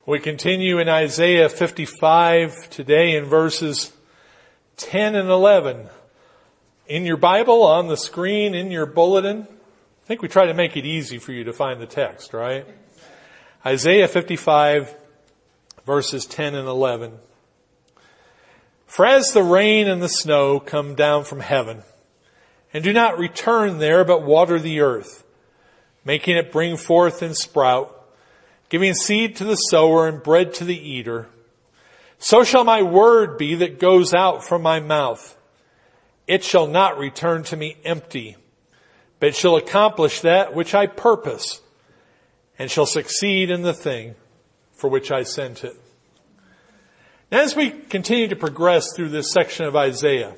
We continue in Isaiah 55 today in verses 10 and 11. In your Bible, on the screen, in your bulletin, I think we try to make it easy for you to find the text, right? Isaiah 55 verses 10 and 11. For as the rain and the snow come down from heaven, and do not return there, but water the earth, making it bring forth and sprout, giving seed to the sower and bread to the eater, so shall my word be that goes out from my mouth. It shall not return to me empty, but it shall accomplish that which I purpose, and shall succeed in the thing for which I sent it. Now, as we continue to progress through this section of Isaiah,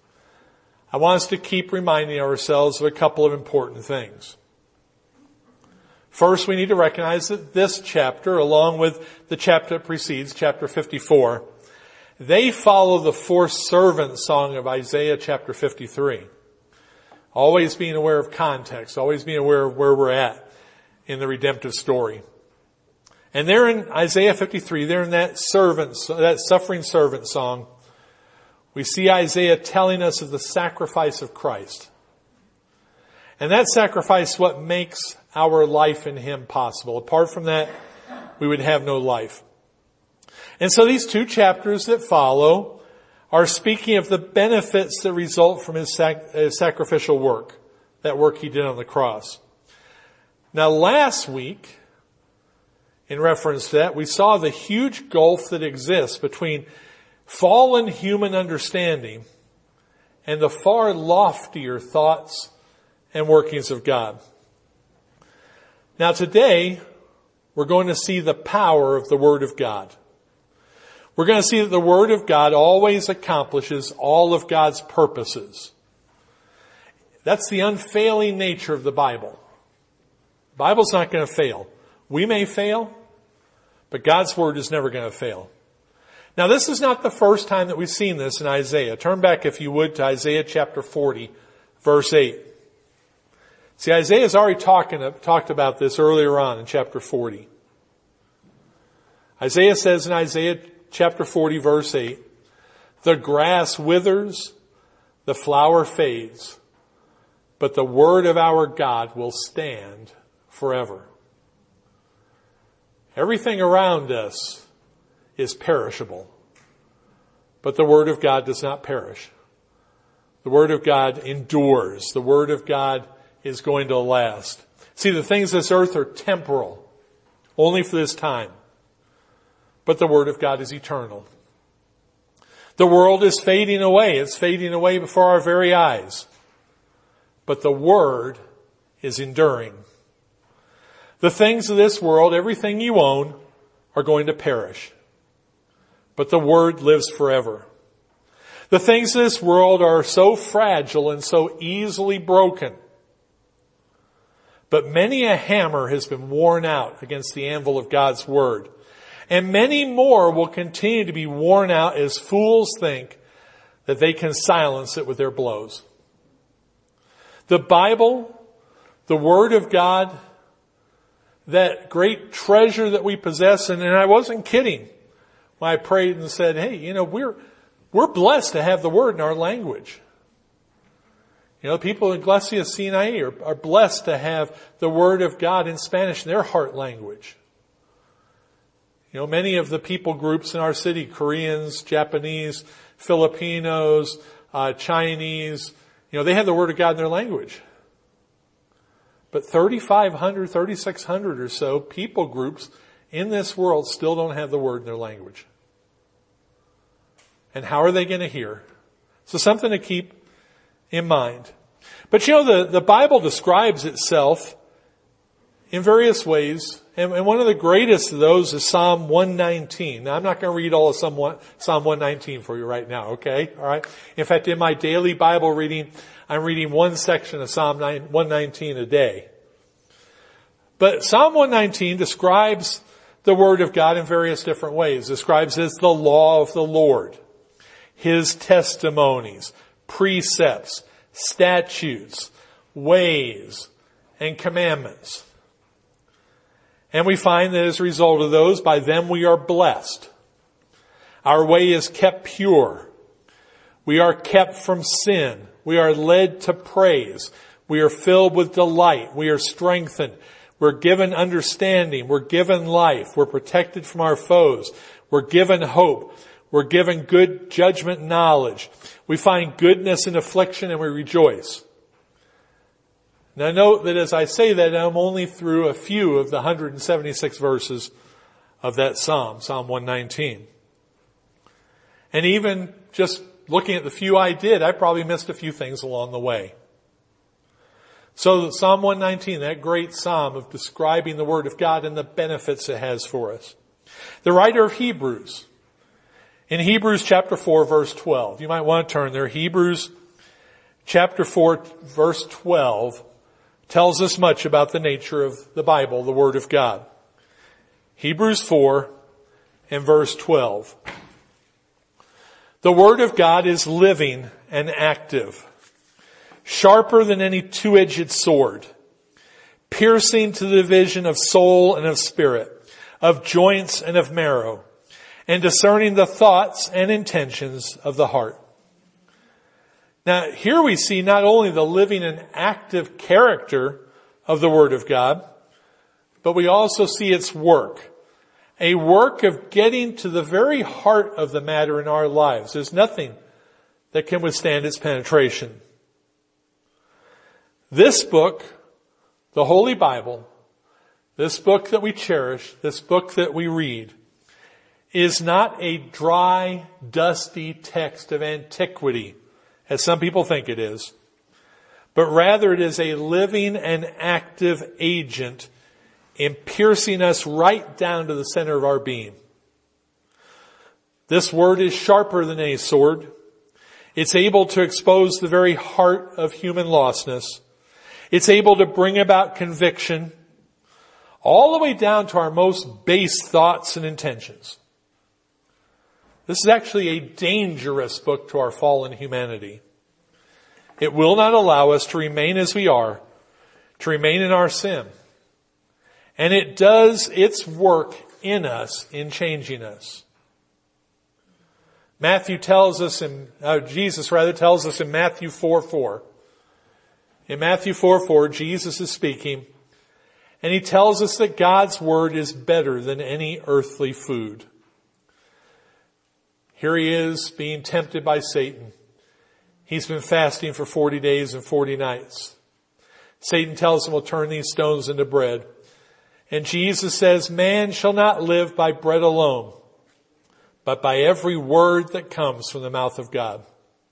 I want us to keep reminding ourselves of a couple of important things. First, we need to recognize that this chapter, along with the chapter that precedes, chapter 54, they follow the fourth servant song of Isaiah chapter 53. Always being aware of context, always being aware of where we're at in the redemptive story. And there in Isaiah 53, there in that suffering servant song, we see Isaiah telling us of the sacrifice of Christ. And that sacrifice, what makes our life in Him possible. Apart from that, we would have no life. And so these two chapters that follow are speaking of the benefits that result from His sacrificial work, that work He did on the cross. Now last week, in reference to that, we saw the huge gulf that exists between fallen human understanding and the far loftier thoughts and workings of God. Now today, we're going to see the power of the Word of God. We're going to see that the Word of God always accomplishes all of God's purposes. That's the unfailing nature of the Bible. The Bible's not going to fail. We may fail, but God's Word is never going to fail. Now this is not the first time that we've seen this in Isaiah. Turn back, if you would, to Isaiah chapter 40, verse 8. See, Isaiah's already talked about this earlier on in chapter 40. Isaiah says in Isaiah chapter 40, verse 8, the grass withers, the flower fades, but the word of our God will stand forever. Everything around us is perishable, but the word of God does not perish. The word of God endures. The word of God is going to last. See, the things of this earth are temporal, only for this time. But the Word of God is eternal. The world is fading away. It's fading away before our very eyes. But the Word is enduring. The things of this world, everything you own, are going to perish. But the Word lives forever. The things of this world are so fragile and so easily broken. But many a hammer has been worn out against the anvil of God's Word. And many more will continue to be worn out as fools think that they can silence it with their blows. The Bible, the Word of God, that great treasure that we possess, and I wasn't kidding when I prayed and said, hey, we're blessed to have the Word in our language. People in Iglesia Sinai are blessed to have the Word of God in Spanish in their heart language. Many of the people groups in our city, Koreans, Japanese, Filipinos, Chinese, they have the Word of God in their language. But 3,500, 3,600 or so people groups in this world still don't have the Word in their language. And how are they going to hear? So something to keep in mind. But the Bible describes itself in various ways, and one of the greatest of those is Psalm 119. Now I'm not going to read all of Psalm 119 for you right now, okay? Alright? In fact, in my daily Bible reading, I'm reading one section of Psalm 119 a day. But Psalm 119 describes the Word of God in various different ways. It describes it as the law of the Lord, His testimonies, precepts, statutes, ways, and commandments. And we find that as a result of those, by them we are blessed. Our way is kept pure. We are kept from sin. We are led to praise. We are filled with delight. We are strengthened. We're given understanding. We're given life. We're protected from our foes. We're given hope. We're given good judgment and knowledge. We find goodness in affliction and we rejoice. Now note that as I say that, I'm only through a few of the 176 verses of that psalm, Psalm 119. And even just looking at the few I did, I probably missed a few things along the way. So Psalm 119, that great psalm of describing the Word of God and the benefits it has for us. The writer of Hebrews, in Hebrews chapter 4, verse 12, you might want to turn there. Hebrews chapter 4, verse 12, tells us much about the nature of the Bible, the Word of God. Hebrews 4 and verse 12. The Word of God is living and active, sharper than any two-edged sword, piercing to the division of soul and of spirit, of joints and of marrow, and discerning the thoughts and intentions of the heart. Now, here we see not only the living and active character of the Word of God, but we also see its work. A work of getting to the very heart of the matter in our lives. There's nothing that can withstand its penetration. This book, the Holy Bible, this book that we cherish, this book that we read, is not a dry, dusty text of antiquity, as some people think it is, but rather it is a living and active agent in piercing us right down to the center of our being. This word is sharper than any sword. It's able to expose the very heart of human lostness. It's able to bring about conviction all the way down to our most base thoughts and intentions. This is actually a dangerous book to our fallen humanity. It will not allow us to remain as we are, to remain in our sin. And it does its work in us, in changing us. Jesus tells us in Matthew 4:4. In Matthew 4:4, Jesus is speaking, and he tells us that God's word is better than any earthly food. Here he is being tempted by Satan. He's been fasting for 40 days and 40 nights. Satan tells him, we'll turn these stones into bread. And Jesus says, man shall not live by bread alone, but by every word that comes from the mouth of God.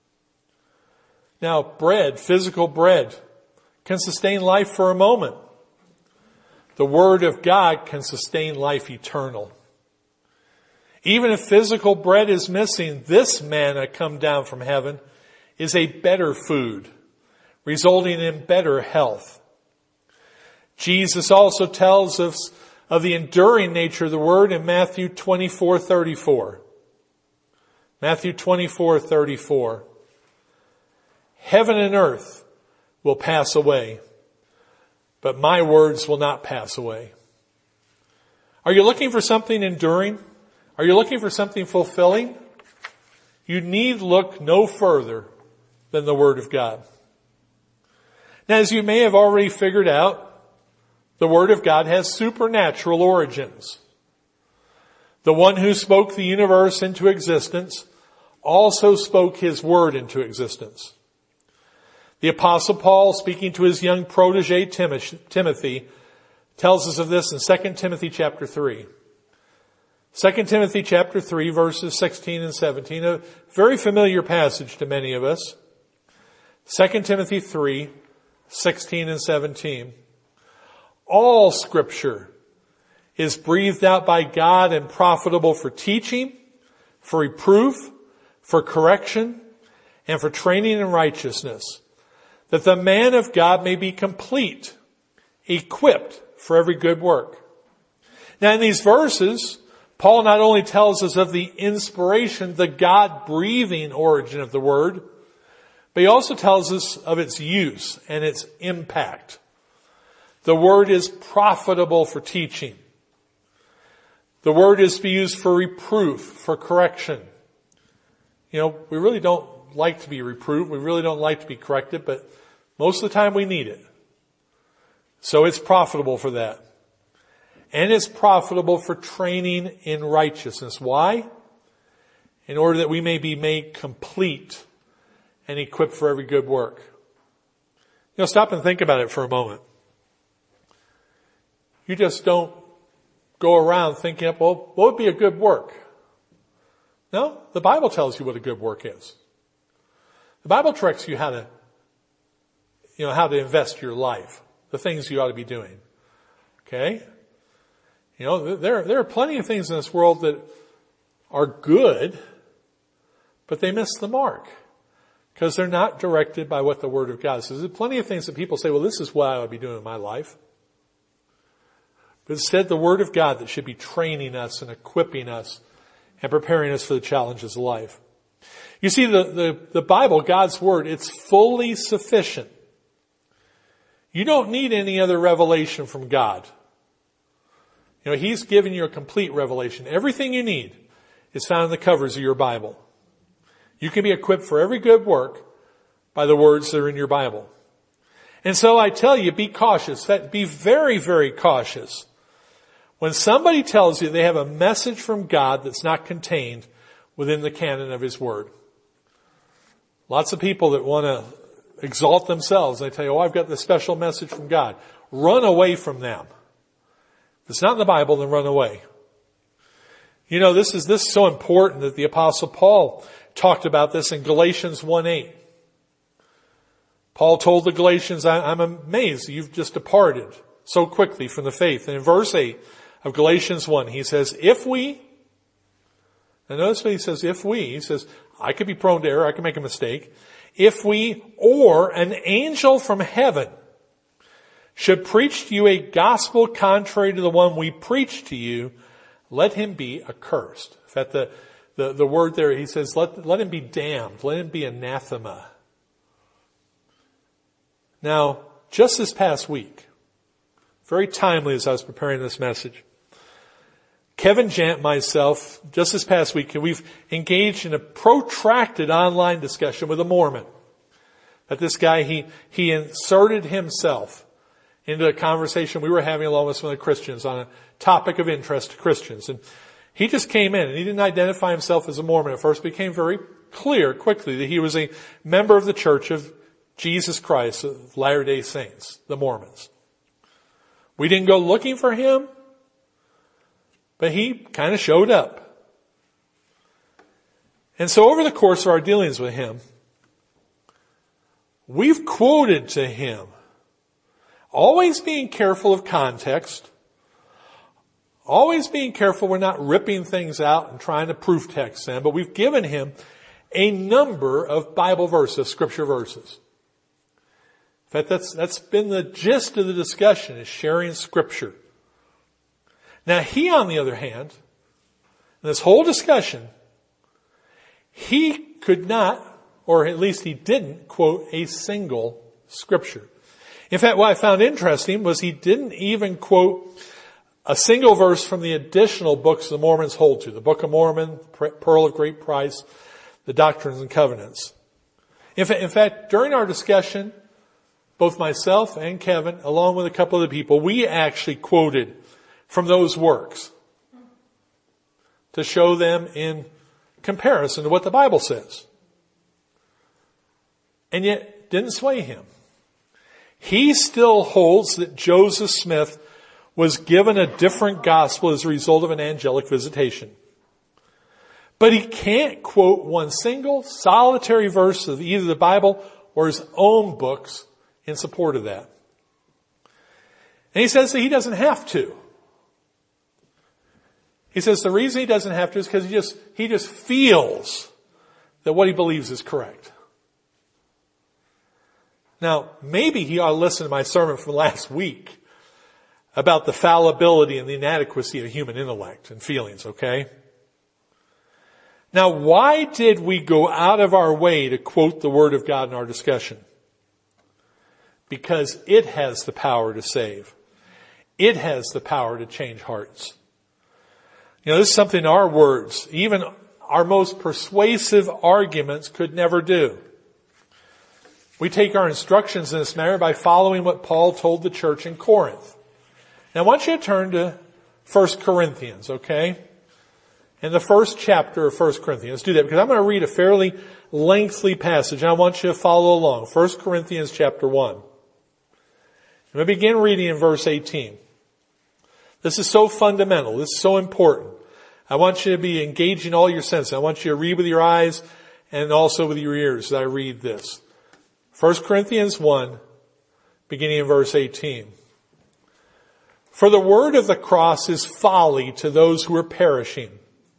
Now, bread, physical bread, can sustain life for a moment. The Word of God can sustain life eternal. Even if physical bread is missing, this manna come down from heaven is a better food, resulting in better health. Jesus also tells us of the enduring nature of the Word in Matthew 24:34. Matthew 24:34. Heaven and earth will pass away, but my words will not pass away. Are you looking for something enduring? Are you looking for something fulfilling? You need look no further than the Word of God. Now, as you may have already figured out, the Word of God has supernatural origins. The one who spoke the universe into existence also spoke His Word into existence. The Apostle Paul, speaking to his young protege Timothy, tells us of this in 2 Timothy chapter 3. 2 Timothy chapter 3 verses 16 and 17, a very familiar passage to many of us. 2 Timothy 3, 16 and 17. All Scripture is breathed out by God and profitable for teaching, for reproof, for correction, and for training in righteousness, that the man of God may be complete, equipped for every good work. Now in these verses, Paul not only tells us of the inspiration, the God-breathing origin of the Word, but he also tells us of its use and its impact. The Word is profitable for teaching. The word is to be used for reproof, for correction. We really don't like to be reproved. We really don't like to be corrected, but most of the time we need it. So it's profitable for that. And it's profitable for training in righteousness. Why? In order that we may be made complete and equipped for every good work. Stop and think about it for a moment. You just don't go around thinking, well, what would be a good work? No, the Bible tells you what a good work is. The Bible directs you how to invest your life, the things you ought to be doing. Okay? There are plenty of things in this world that are good, but they miss the mark because they're not directed by what the Word of God says. There's plenty of things that people say, well, this is what I ought to be doing in my life. But instead, the Word of God that should be training us and equipping us and preparing us for the challenges of life. You see, the Bible, God's Word, it's fully sufficient. You don't need any other revelation from God. He's given you a complete revelation. Everything you need is found in the covers of your Bible. You can be equipped for every good work by the words that are in your Bible. And so I tell you, be cautious. Be very, very cautious. When somebody tells you they have a message from God that's not contained within the canon of His Word. Lots of people that want to exalt themselves, they tell you, I've got this special message from God. Run away from them. If it's not in the Bible, then run away. This is so important that the Apostle Paul talked about this in Galatians 1:8. Paul told the Galatians, I'm amazed that you've just departed so quickly from the faith. And in verse 8 of Galatians 1, he says, now notice what he says, he says, I could be prone to error, I could make a mistake. If we or an angel from heaven should preach to you a gospel contrary to the one we preach to you, let him be accursed. In fact, the word there, he says, let him be damned, let him be anathema. Now, just this past week, very timely as I was preparing this message, Kevin Jant, myself, just this past week, we've engaged in a protracted online discussion with a Mormon. That this guy, he inserted himself into a conversation we were having along with some of the Christians on a topic of interest to Christians. And he just came in and he didn't identify himself as a Mormon at first. It became very clear quickly that he was a member of the Church of Jesus Christ of Latter-day Saints, the Mormons. We didn't go looking for him, but he kind of showed up. And so over the course of our dealings with him, we've quoted to him, always being careful of context, always being careful we're not ripping things out and trying to proof text them, but we've given him a number of Bible verses, scripture verses. In fact, that's been the gist of the discussion, is sharing scripture. Now he, on the other hand, in this whole discussion, he could not, or at least he didn't, quote a single scripture. In fact, what I found interesting was he didn't even quote a single verse from the additional books the Mormons hold to. The Book of Mormon, Pearl of Great Price, the Doctrines and Covenants. In fact, during our discussion, both myself and Kevin, along with a couple of the people, we actually quoted from those works to show them in comparison to what the Bible says. And yet, didn't sway him. He still holds that Joseph Smith was given a different gospel as a result of an angelic visitation. But he can't quote one single solitary verse of either the Bible or his own books in support of that. And he says that he doesn't have to. He says the reason he doesn't have to is because he just feels that what he believes is correct. Now, maybe he ought to listen to my sermon from last week about the fallibility and the inadequacy of human intellect and feelings, okay? Now, why did we go out of our way to quote the Word of God in our discussion? Because it has the power to save. It has the power to change hearts. This is something our words, even our most persuasive arguments, could never do. We take our instructions in this matter by following what Paul told the church in Corinth. Now I want you to turn to 1 Corinthians, okay? In the first chapter of 1 Corinthians. Let's do that because I'm going to read a fairly lengthy passage. I want you to follow along. 1 Corinthians chapter 1. I'm going to begin reading in verse 18. This is so fundamental. This is so important. I want you to be engaging all your senses. I want you to read with your eyes and also with your ears as I read this. 1 Corinthians 1, beginning in verse 18. For the word of the cross is folly to those who are perishing,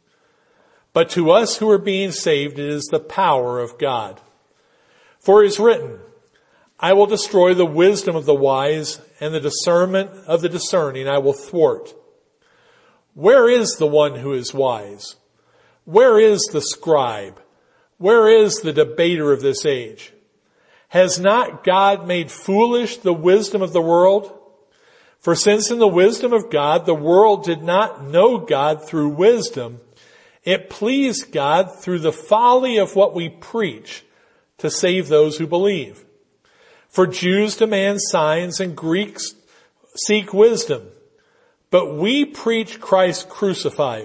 but to us who are being saved it is the power of God. For it is written, I will destroy the wisdom of the wise, and the discernment of the discerning I will thwart. Where is the one who is wise? Where is the scribe? Where is the debater of this age? Has not God made foolish the wisdom of the world? For since in the wisdom of God the world did not know God through wisdom, it pleased God through the folly of what we preach to save those who believe. For Jews demand signs and Greeks seek wisdom, but we preach Christ crucified,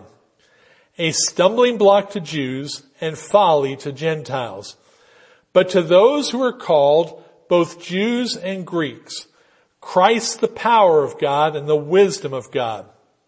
a stumbling block to Jews and folly to Gentiles. But to those who are called, both Jews and Greeks, Christ the power of God and the wisdom of God.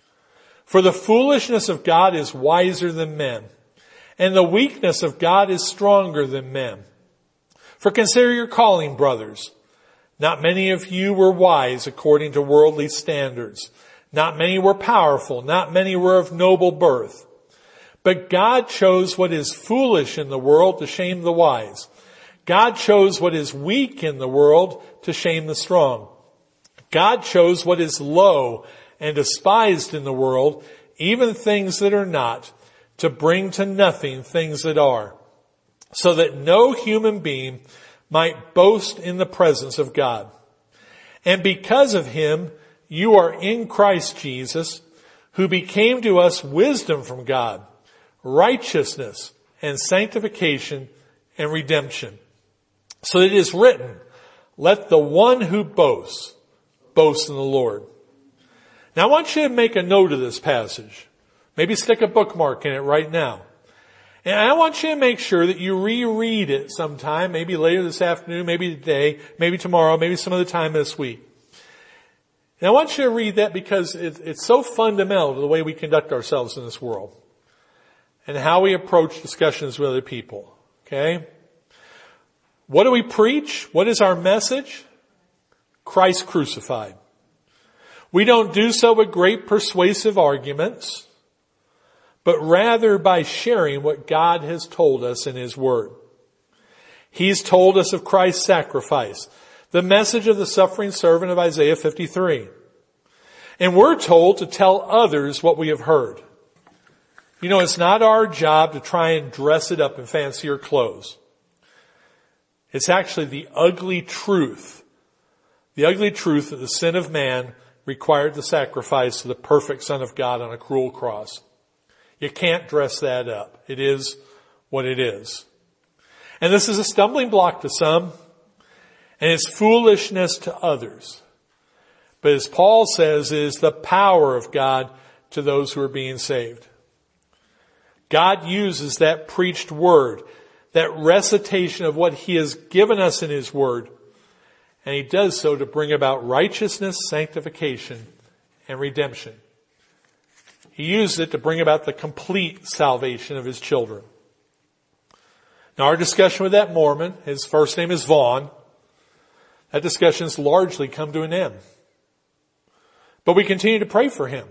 For the foolishness of God is wiser than men, and the weakness of God is stronger than men. For consider your calling, brothers. Not many of you were wise according to worldly standards. Not many were powerful. Not many were of noble birth. But God chose what is foolish in the world to shame the wise. God chose what is weak in the world to shame the strong. God chose what is low and despised in the world, even things that are not, to bring to nothing things that are, so that no human being might boast in the presence of God. And because of him, you are in Christ Jesus, who became to us wisdom from God, righteousness and sanctification and redemption. So it is written, let the one who boasts, boast in the Lord. Now I want you to make a note of this passage. Maybe stick a bookmark in it right now. And I want you to make sure that you reread it sometime, maybe later this afternoon, maybe today, maybe tomorrow, maybe some other time this week. And I want you to read that because it's so fundamental to the way we conduct ourselves in this world and how we approach discussions with other people. Okay? What do we preach? What is our message? Christ crucified. We don't do so with great persuasive arguments, but rather by sharing what God has told us in His Word. He's told us of Christ's sacrifice, the message of the suffering servant of Isaiah 53. And we're told to tell others what we have heard. It's not our job to try and dress it up in fancier clothes. It's actually the ugly truth that the sin of man required the sacrifice of the perfect Son of God on a cruel cross. You can't dress that up. It is what it is. And this is a stumbling block to some, and it's foolishness to others. But as Paul says, it is the power of God to those who are being saved. God uses that preached word, that recitation of what He has given us in His Word, and He does so to bring about righteousness, sanctification, and redemption. He used it to bring about the complete salvation of His children. Now our discussion with that Mormon, his first name is Vaughn, that discussion has largely come to an end. But we continue to pray for him.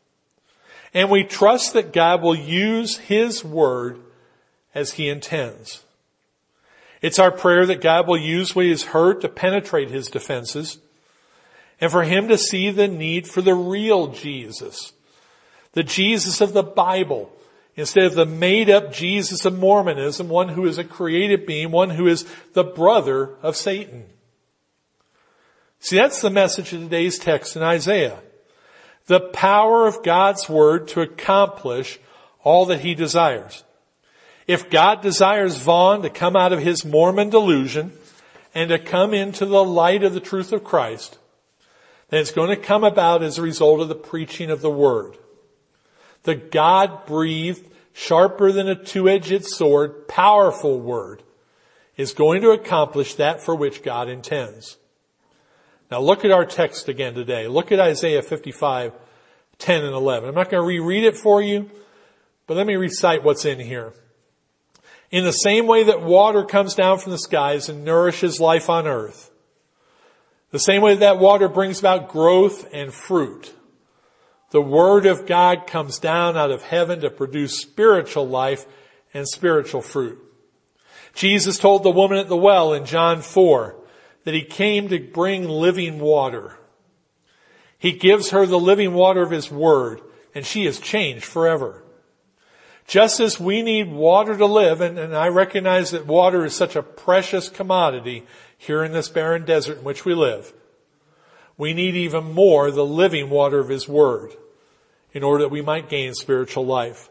And we trust that God will use His Word as He intends. It's our prayer that God will use what He has heard to penetrate his defenses and for him to see the need for the real Jesus, the Jesus of the Bible, instead of the made-up Jesus of Mormonism, one who is a created being, one who is the brother of Satan. See, that's the message of today's text in Isaiah. The power of God's Word to accomplish all that He desires. If God desires Vaughn to come out of his Mormon delusion and to come into the light of the truth of Christ, then it's going to come about as a result of the preaching of the Word. The God-breathed, sharper than a two-edged sword, powerful Word is going to accomplish that for which God intends. Now look at our text again today. Look at Isaiah 55, 10 and 11. I'm not going to reread it for you, but let me recite what's in here. In the same way that water comes down from the skies and nourishes life on earth, the same way that water brings about growth and fruit, the Word of God comes down out of heaven to produce spiritual life and spiritual fruit. Jesus told the woman at the well in John 4 that He came to bring living water. He gives her the living water of His Word, and she is changed forever. Just as we need water to live, and I recognize that water is such a precious commodity here in this barren desert in which we live, we need even more the living water of His Word in order that we might gain spiritual life.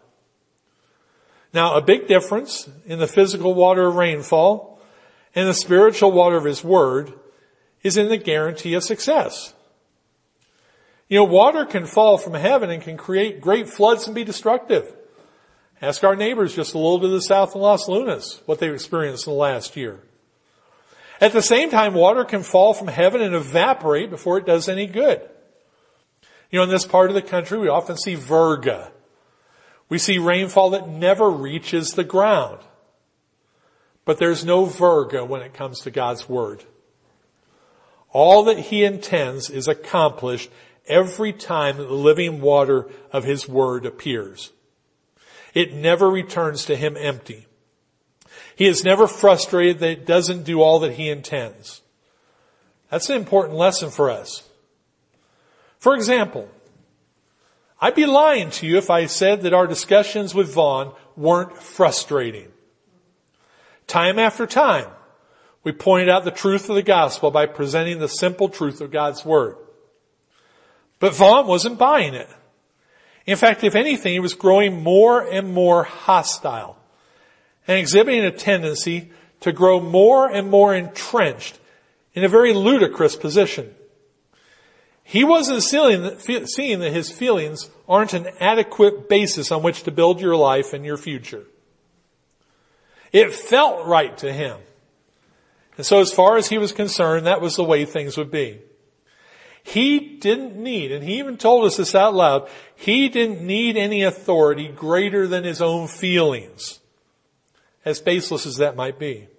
Now, a big difference in the physical water of rainfall and the spiritual water of His Word is in the guarantee of success. You know, water can fall from heaven and can create great floods and be destructive. Ask our neighbors just a little to the south in Las Lunas what they've experienced in the last year. At the same time, water can fall from heaven and evaporate before it does any good. You know, in this part of the country, we often see virga. We see rainfall that never reaches the ground. But there's no virga when it comes to God's Word. All that He intends is accomplished every time that the living water of His Word appears. It never returns to Him empty. He is never frustrated that it doesn't do all that He intends. That's an important lesson for us. For example, I'd be lying to you if I said that our discussions with Vaughn weren't frustrating. Time after time, we pointed out the truth of the gospel by presenting the simple truth of God's Word. But Vaughn wasn't buying it. In fact, if anything, he was growing more and more hostile and exhibiting a tendency to grow more and more entrenched in a very ludicrous position. He wasn't seeing that his feelings aren't an adequate basis on which to build your life and your future. It felt right to him. And so as far as he was concerned, that was the way things would be. He didn't need, and he even told us this out loud, he didn't need any authority greater than his own feelings, as baseless as that might be.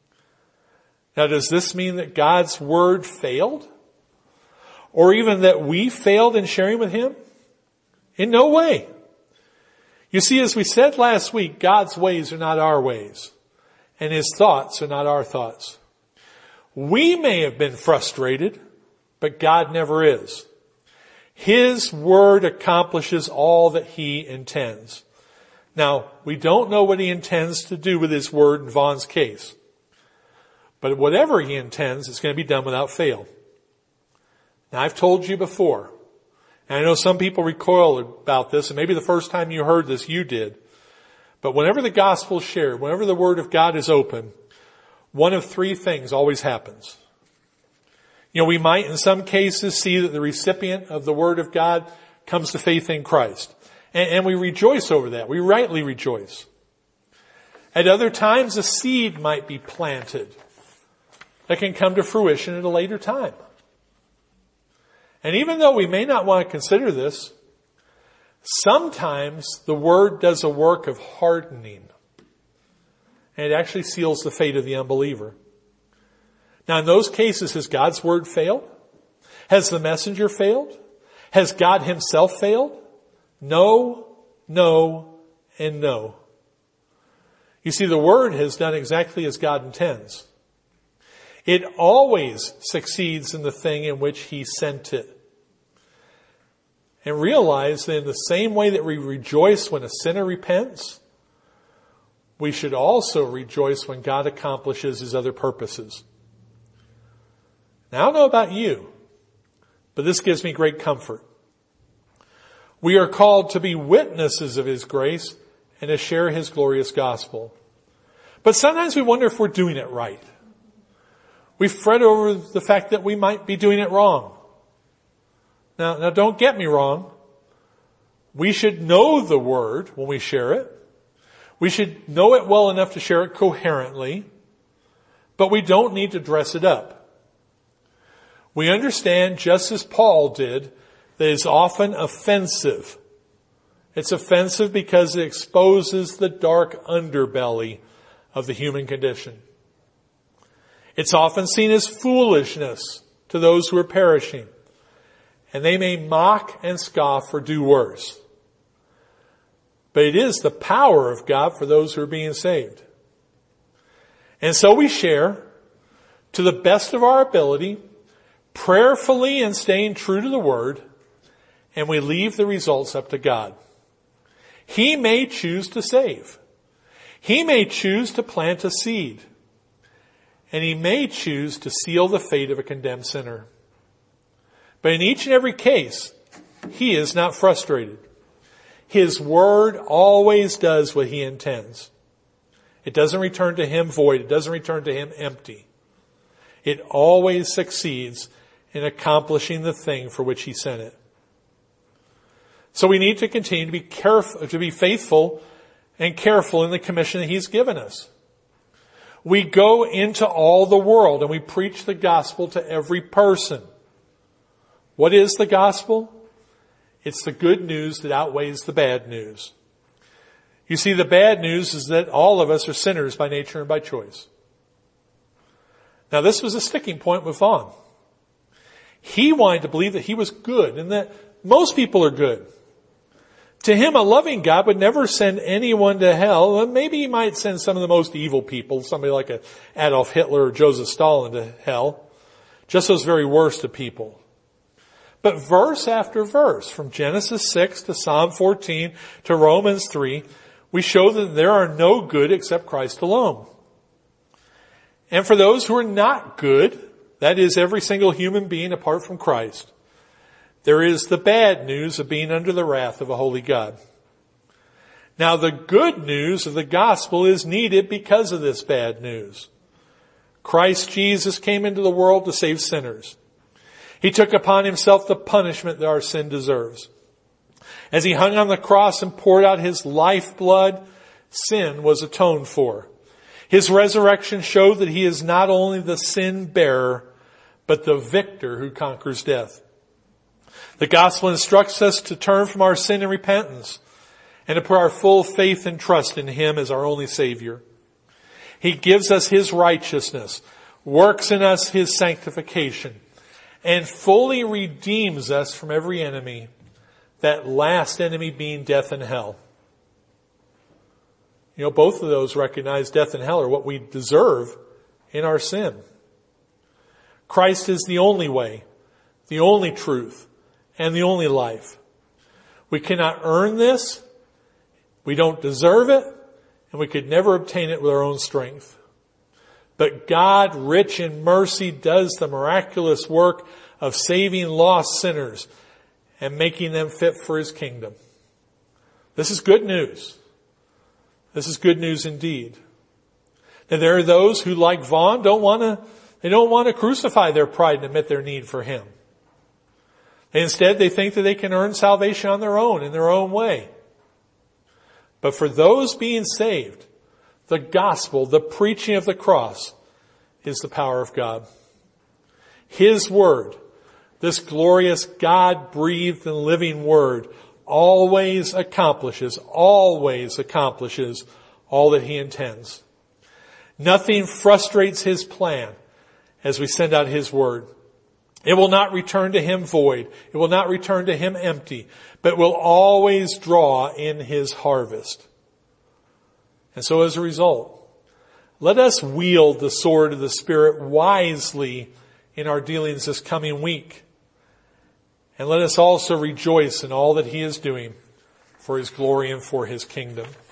Now, does this mean that God's Word failed? Or even that we failed in sharing with Him? In no way. You see, as we said last week, God's ways are not our ways, and His thoughts are not our thoughts. We may have been frustrated, but God never is. His Word accomplishes all that He intends. Now, we don't know what He intends to do with His Word in Vaughn's case. But whatever He intends, it's going to be done without fail. Now, I've told you before, and I know some people recoil about this, and maybe the first time you heard this, you did. But whenever the gospel is shared, whenever the Word of God is open, one of three things always happens. You know, we might in some cases see that the recipient of the Word of God comes to faith in Christ. And we rejoice over that. We rightly rejoice. At other times, a seed might be planted that can come to fruition at a later time. And even though we may not want to consider this, sometimes the Word does a work of hardening. And it actually seals the fate of the unbeliever. Now, in those cases, has God's Word failed? Has the messenger failed? Has God Himself failed? No, no, and no. You see, the Word has done exactly as God intends. It always succeeds in the thing in which He sent it. And realize that in the same way that we rejoice when a sinner repents, we should also rejoice when God accomplishes His other purposes. Now, I don't know about you, but this gives me great comfort. We are called to be witnesses of His grace and to share His glorious gospel. But sometimes we wonder if we're doing it right. We fret over the fact that we might be doing it wrong. Now don't get me wrong. We should know the Word when we share it. We should know it well enough to share it coherently. But we don't need to dress it up. We understand, just as Paul did, that it's often offensive. It's offensive because it exposes the dark underbelly of the human condition. It's often seen as foolishness to those who are perishing, and they may mock and scoff or do worse. But it is the power of God for those who are being saved. And so we share to the best of our ability, prayerfully and staying true to the Word, and we leave the results up to God. He may choose to save. He may choose to plant a seed. And He may choose to seal the fate of a condemned sinner. But in each and every case, He is not frustrated. His Word always does what He intends. It doesn't return to Him void. It doesn't return to Him empty. It always succeeds in accomplishing the thing for which He sent it. So we need to continue to be careful, to be faithful and careful in the commission that He's given us. We go into all the world and we preach the gospel to every person. What is the gospel? It's the good news that outweighs the bad news. You see, the bad news is that all of us are sinners by nature and by choice. Now, this was a sticking point with Vaughn. He wanted to believe that he was good and that most people are good. To him, a loving God would never send anyone to hell. Maybe He might send some of the most evil people, somebody like Adolf Hitler or Joseph Stalin, to hell. Just those very worst of people. But verse after verse, from Genesis 6 to Psalm 14 to Romans 3, we show that there are no good except Christ alone. And for those who are not good, that is every single human being apart from Christ, there is the bad news of being under the wrath of a holy God. Now, the good news of the gospel is needed because of this bad news. Christ Jesus came into the world to save sinners. He took upon Himself the punishment that our sin deserves. As He hung on the cross and poured out His lifeblood, sin was atoned for. His resurrection showed that He is not only the sin bearer, but the victor who conquers death. The gospel instructs us to turn from our sin and repentance and to put our full faith and trust in Him as our only Savior. He gives us His righteousness, works in us His sanctification, and fully redeems us from every enemy, that last enemy being death and hell. You know, both of those recognize death and hell are what we deserve in our sin. Christ is the only way, the only truth, and the only life. We cannot earn this. We don't deserve it. And we could never obtain it with our own strength. But God, rich in mercy, does the miraculous work of saving lost sinners and making them fit for His kingdom. This is good news. This is good news indeed. And there are those who, like Vaughn, don't want to crucify their pride and admit their need for Him. Instead, they think that they can earn salvation on their own, in their own way. But for those being saved, the gospel, the preaching of the cross, is the power of God. His Word, this glorious God-breathed and living Word, always accomplishes all that He intends. Nothing frustrates His plan as we send out His Word. It will not return to Him void. It will not return to Him empty, but will always draw in His harvest. And so as a result, let us wield the sword of the Spirit wisely in our dealings this coming week. And let us also rejoice in all that He is doing for His glory and for His kingdom.